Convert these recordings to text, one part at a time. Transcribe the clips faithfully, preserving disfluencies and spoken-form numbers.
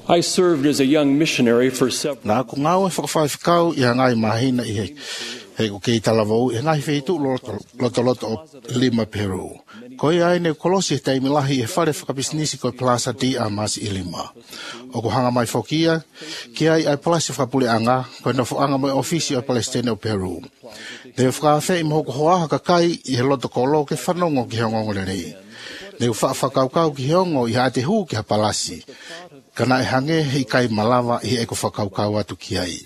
I served as a young missionary for several Na ko ngau e whakawhaiwhikau i hangai mahina i he, he ko kei talavou, e ngai wheitu loto loto o Lima, Peru. Ko i aine kolosi he taimilahi e whare whakapisnisi ko Plaza di Amas i Lima. O ko hanga mai whokia, ki ai ai palasi whakapule anga, ko ina whaanga mai ofisi o Palestine o Peru. Te whakawhe i mhoko hoaha kakai i he loto kolo ke whanongo ki hongo rei. Te whakawhakau ki hongo i haate hu ki ha palasi. Kana e hange hei kai malawa i eko whakaukau atu ki ai.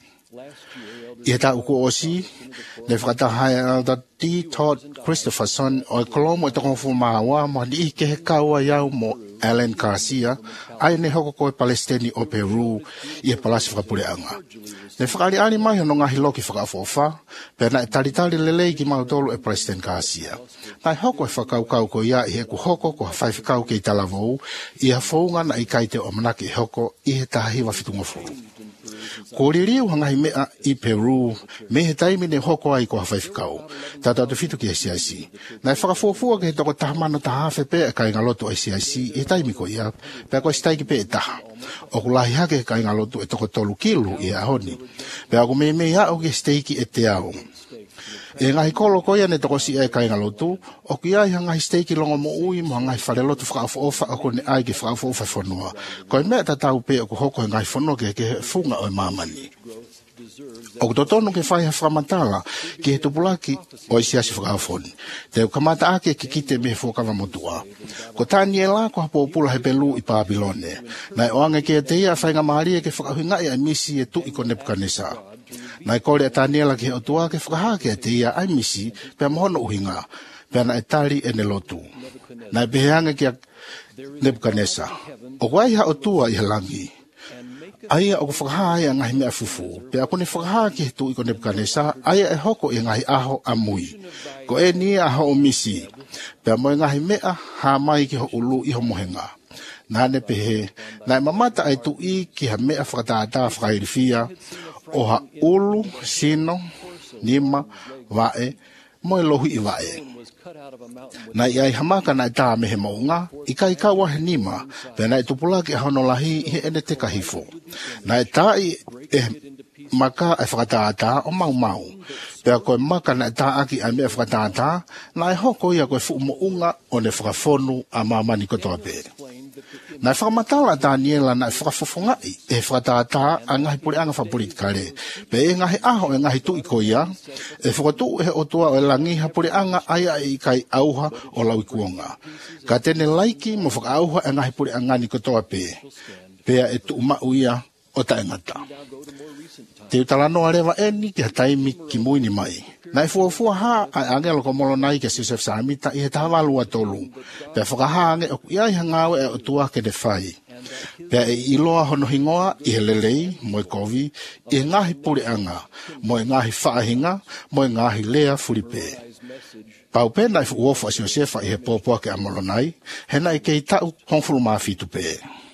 I he ta uko osi, ne whakatahai Elder D. Todd Christopherson o e kolomo e toko fu mahawa mo ni i ke he kaua iau mo Alan Garcia, ai ne hoko koe Palestini o Peru i e palasi whakapureanga. Ne whakari ani mai hono ngahi loki whakafofa, pena e taritari lelei ki mautolo e President Garcia. Nai hoko e whakaukau ko ia i he ku hoko ko hawhaiwhikau ke i talavou, i ha whaunga na i kaite o manaki e hoko i he tahiwa fitunga furu. Ko ririu hangahi mea i Peru, me he taimi ne hoko ai ko hawhaiwhikau. Tata atu fitu ki S I C. Nai whakafofua ke he toko tahamano tahawhe pe e kai ngaloto S I C, e taimi ko ia, pe ko staiki pe e taha. O kulahi hake kai ngaloto e toko tolu kilu i ahoni. Pe ako me me ia o ke steiki e te au. E ngahi kolo koia ne toko si e kai ngalotu, o ki ai hangahi steiki longo mo ui mo hangahi wharelotu whakafoofa ako ne ai ke whakafoofa whanua. Ko e mea tatau pe ako hoko e ngahi whanua ke ke funga o e mamani. O kutotono ke whai ha whamatala ki he tupulaki o i siasi whakafoni. Te u kamata ake ki kite me he whakawa motua. Ko tani e la ko hapo upula he pelu i Pabilone. Nai oange ke te ia whainga mahari e ke whakahuinga i a misi e tu i ko Nebuchadnezzar. Nai kore a taniela ki he otua ke whakahake te ia ai misi pe mohono uhinga, pe ana e tari e ne lotu. Nai beheange ki a Nebuchadnezzar. O kwai ha otua i he langi. Aia o ko whakaha ia ngahi mea fufu, pe ako ne whakaha ki he tu i ko Nebuchadnezzar, aia e hoko i ngahi aho a mui. Ko e ni aho o misi, pe mo ngahi mea ha mai ki ho ulu i ho mohenga. Nane pehe, nai mamata ai tu i ki ha mea whakataata whakairifia, o ha ulu, sino, nima, wae, mo e lohi i wae. Nai ai hamaka nai tā me he maunga, i kai kaua he nima, pe nai tupulaki e honolahi he ene te kahifo. Nai tā i e maka e whakataata o mau mau. Pe a koe maka nai tā aki a mea whakataata, nai hoko ia koe fu mounga o ne whakafonu a mamani kotoa pere. Nai whakamatala tā niela nai whakafofongai e whakataata a ngahi puri anga whapolitikare. Pe e ngahi aho e ngahi tu i koia, e whakatu e otua o e langi ha puri anga aia e kai auha o lau ikuonga. Ka tene laiki mo whakaauha e ngahi puri anga ni kotoa pe. Pea e tu umau ia o ta engata. Te utalano arewa e ni ki hataimi ki muini mai. Nai fuafua ha a angelo ko molo nai ke Joseph Samita i he tawalu atolu. Pea whakahange o iai hangau e o tua ke de whai. Pea e iloa hono hingoa i he lelei, mo e kovi, i he ngahi puri anga, mo e ngahi whaahinga, mo e ngahi lea furipe. Pau pe nai fuofa si Josefa i he pōpua ke amolo nai, he nai kei tau hongfulu maafitu pe.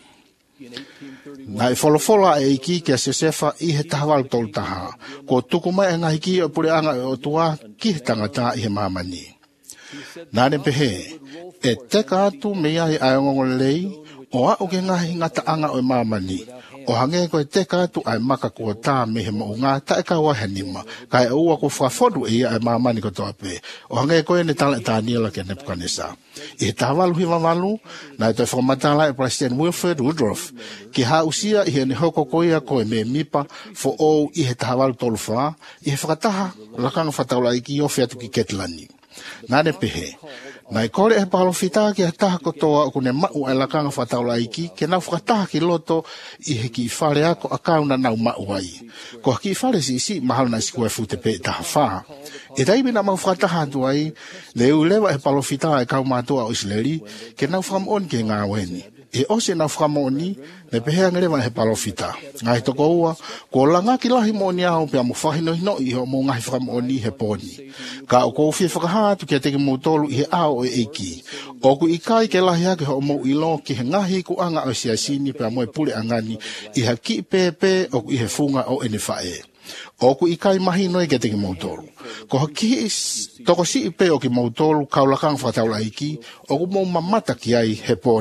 Nai wholofola e iki ki a Josefa i he tahawal tolu taha, ko tukuma e ngahi ki o puri anga e o tua ki he tangata i he mamani. Nane pehe, e teka atu mea i aiongongo lei, o a o ke ngahi ngata anga o e mamani, o hange ko e teka atu ai maka kua tā me he maunga ta e kaua he nima, ka e ua ko whafodu e ia e mamani ko toa pe, o hange ko e ne tala e tāniela ke Nebuchadnezzar. I he tawalu hiwa walu, na e toi whakamatala e President Wilfred Woodruff, ki ha usia i he ne hoko koia ko e me mipa fo ou i he tawalu tolu wha, i he whakataha lakanga whataula i ki o whiatu ki Ketlani. Nane pehe, nai kore e palo fita ki a taha kotoa o kune mau e lakanga whataula iki, ke nau whakataha ki loto i he ki whare ako a kauna nau mau ai. Ko ki whare si isi mahalo na isikua e fute pe taha wha. E taimi na mau whakataha atu ai, le ulewa e palo fita e kau mātua o Isleri, ke nau whakamoni ke ngā weni. E ose nau whakamoni, le pehea ngerewa he palo fita. Ngai toko ua, ko langa ki lahi moni au pe amu whahino hino i ho mo ngahi whakamoni he poni. Ka o kou whia whakahatu ki a teke mautolu i he ao e eiki. O ku i kai ke lahi hake ho mo ilo ki he ngahi ku anga o siasini pe amu e pule angani i ha ki pepe o ku i he funga o ene whae. O ku i kai mahi noi ke teke mautolu. Ko haki toko si i pe o ki mautolu kaulakang whataula iki o ku mo mamata ki ai he poni.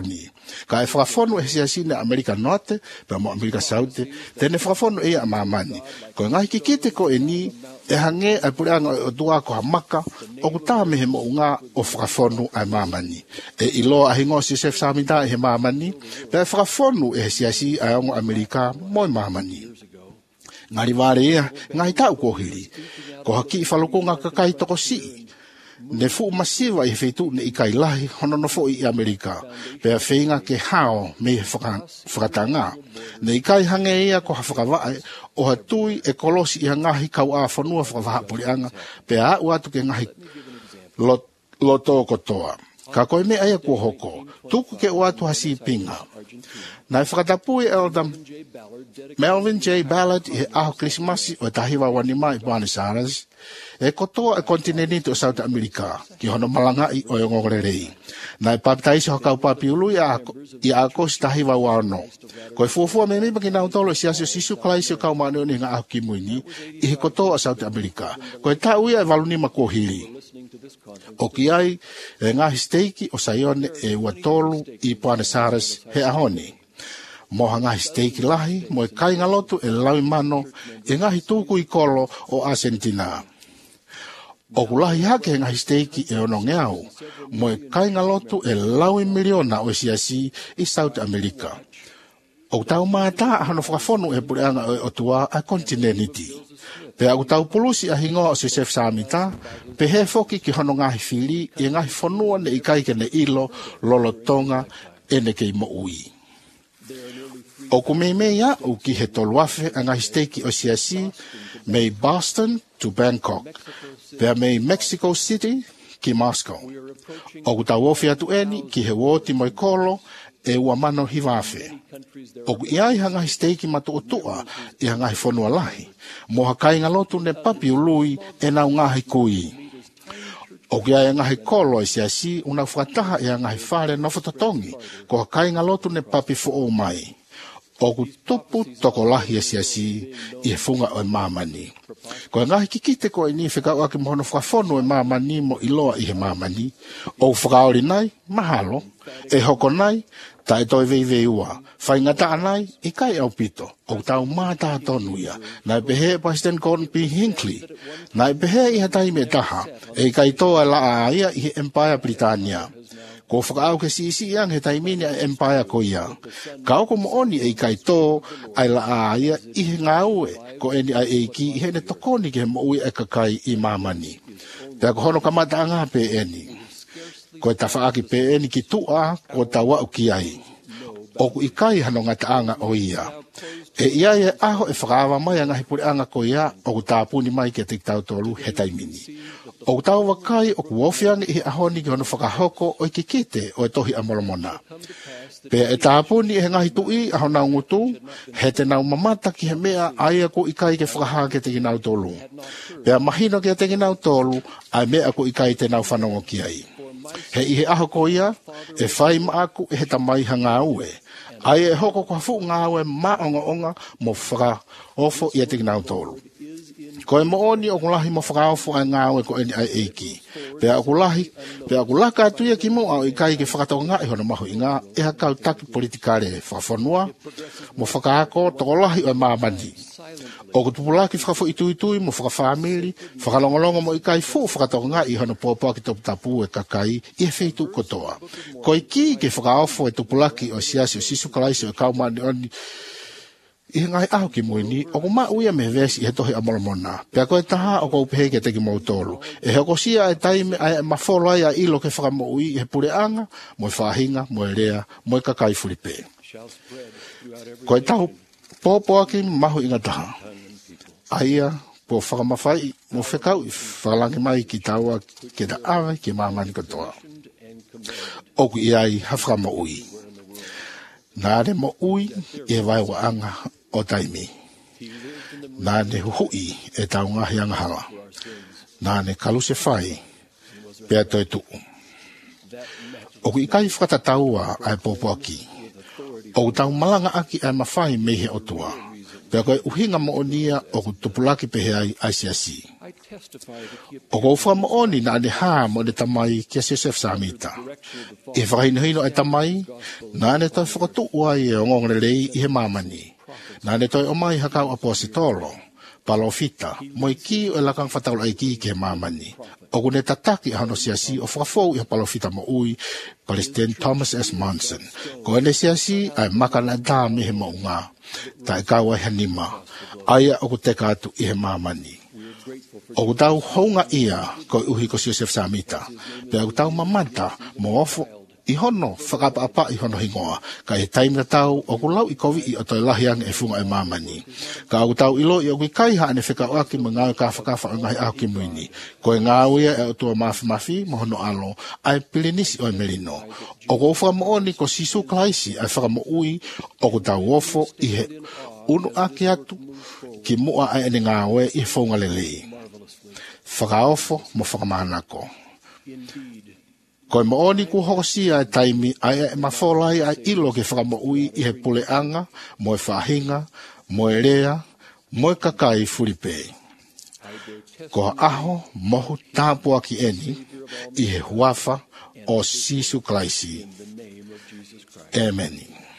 Ka e whakafonu e siasi na Amerika Norte, pe mo Amerika South, tene whakafonu e a mamani. Ko ngai kikite ko e ni, e hange ai pureanga o tua ko hamaka, o kutaa me he mo unga o whakafonu ai mamani. E ilo a hingo si Sef Samita e he mamani, pe e whakafonu e siasi ai ongo Amerika moi mamani. Ngari ware ea, ngai tau ko hiri, ko haki i whalokonga kakai toko si. Ne fu masiva i feitu ne ikai lahi hono no fo i Amerika. Pea feinga ke hao me whakatanga. Ne ikai hange ia ko hawhakawai o hatui e kolosi i ngahi kau a whanua whakawaha purianga. Pea au atu ke ngahi loto kotoa. Ka koe me aia kua hoko. Tuku ke o atu hasi pinga. Nai whakatapui Elder Melvin J. Ballard i aho Krismasi o tahiwa wanima i Buenos Aires. E kotoa e kontineniti o South America, ki hono malanga i o ngorerei. Nai papitaisi hokau papiulu i a kosi tahiwa wano. Ko e fuafua me mipa ki nautolo si asio sisu kalaisi o kau maneoni nga aho kimuini i he kotoa o South America. Ko e tau ia e valunima kua hiri. O ki ai e ngahi steiki o Sayone e Uatolu i Buenos Aires he ahoni. Moha ngahi steiki lahi, mo e kai ngalotu e lawi mano e ngahi tuku i kolo o Argentina. O kulahi hake ngahi steiki e ono ngeau, mo e kai ngalotu e lawi miliona o siasi i South America. O tau mata hano whakafonu e pureanga o tua a kontineniti. Pe au tau pulusi a hingo o se Sef Samita, pe he foki ki hono ngahi fili e ngahi whanua ne ikai ke ne ilo lolotonga e ne kei mo ui. O kumeimea u ki he toluafe a ngahi steiki o siasi mei Boston to Bangkok, pea mei Mexico City ki Moscow. O kutau ofi atu eni ki he woti moi kolo e ua mano hiwafe. O ku iai hangahi steiki matu o tua i hangahi whanua lahi, mo hakai ngalotu ne papi ului e nau ngahi kui. O ki ai ngahi kolo i siasi una whataha i hangahi whare no whatatongi, ko hakai ngalotu ne papi fo o mai. O ku tupu toko lahi e siasi i he funga o e mamani. Ko e ngahi kikite ko e ni whikau ake mohono whakafonu e mamani mo iloa i he mamani. O whakaori nai, mahalo, e hoko nai, ta e toi vei vei ua. Whai ngata anai, i kai au pito, o tau māta tonuia. Nai pehe President Gordon B. Hinckley. Nai pehe i hatai me taha, e kai toa la a ia i he Empire Britannia. Ko whakaau ke si isi iang he taimini a Empire ko ia. Ka oko mo oni e kai tō ai la a ia i he ngaue ko eni ai eiki i he ne tokoni ke he mo ui e kakai i mamani. Pea ko hono kamata anga pe eni. Ko e tawhaaki pe eni ki tua ko tawa o ki ai. O ku ikai hano ngata anga o ia. E ia e aho e whakaawa mai anga hipuri anga ko ia o ku tāpuni mai ke tik tau tolu he taimini. O ku tau wakai o ku wofiang i ahoni ki hono whakahoko o i kikite o e tohi amolomona. Pea e tāpuni e ngahi tui aho nau ngutu, he te nau mamata ki he mea aia ko ikai ke whakaha ke te nau tolu. Pea mahino ke te nau tolu, ai mea ko ikai te nau whanongo ki ai. He i he aho ko ia, e whai maaku e he tamai hanga ue. Ai e hoko kwa fu ngā ue maonga onga mo whaka ofo i te nau tolu. Ko e mooni o kulahi mo whakaofu ai ngā ue ko eni ai eiki. Pea o kulahi, pea o kulaka atuia ki mo au i kai ke whakatau ngā i hono mahu i ngā e hakau taki politikare whakafonua mo whakaako tokolahi o e mamani. O kutupulaki whakafo itui tui mo whakawhamiri, whakalongolongo mo i kai fu whakatau ngā i hono pōpua ki topu tapu e kakai i e wheitu kotoa. Ko i ki ke whakaofo e tupulaki o siasi o sisu kalaisi o kaumani oni i ngai aho ki moini, o ko ma uia me vesi i he tohi amolomona. Pea koe taha o ko upehe ke teki mautolu. E heko sia e taime ai mawholo ai a ilo ke whakamo ui i he pureanga, mo e whahinga, mo e rea, mo e kakai furipe. Koe tahu pōpō aki mahu inga taha. Aia, po whakamawhai, mo whekau i whakalangi mai ki taua ke ta awe ki mamani katoa. Oku i ai hawhakamo ui. Nāre mo ui e vai wa anga o taimi. Nāne huhui e tau ngahi anga hanga. Nāne kaluse whai pea toi tuku. Oku i kai whakatataua ai pōpōki. Oku tau malanga aki ai mawhai mehe o tua. Pea koe uhinga mo o nia oku tupulaki pehe ai ai siasi. O ko wha mooni na ane haa mo ne tamai kia Joseph Samita. E whakahinahino ai tamai, na ane toi whakatua i e ongong lei i he mamani. Na ane toi omai hakau apositolo, palofita, mo i ki o lakang whataula ai ki ke mamani. O kune tataki hano siasi o whakafou i palofita mo ui, Palestine Thomas S. Monson. Ko ene siasi ai makana dami he maunga, ta ikawa hanima, aya o kuteka atu i he mamani. O kutau honga ia ko uhi ko Joseph Samita. Pea kutau mamanta mo ofo i hono whakapa-apa i hono hingoa. Ka e taimina tau o kulau i kovi i o toi lahiang e funga e mamani. Ka o kutau ilo i o kui kaiha ane whika oaki mo ngāu ka whakafa o ngahi au ki muini. Ko e ngāuia e o tua mafi mafi mo hono alo ai pilinisi o e melino. O ko uwha mo oni ko sisu klaisi ai whaka mo ui o kutau ofo i he unu aki atu ki mua ai ene ngāue i whaunga lelei. Whakaofo mo whakamanako. Koe mooni ku hokosia e taimi ai e mawholai ai ilo ke whakamoui i he puleanga, mo e whahinga, mo e rea, mo e kakai furipei. Ko aho mohu tāpua ki eni i he huafa o Sisu Klaisi. Amen.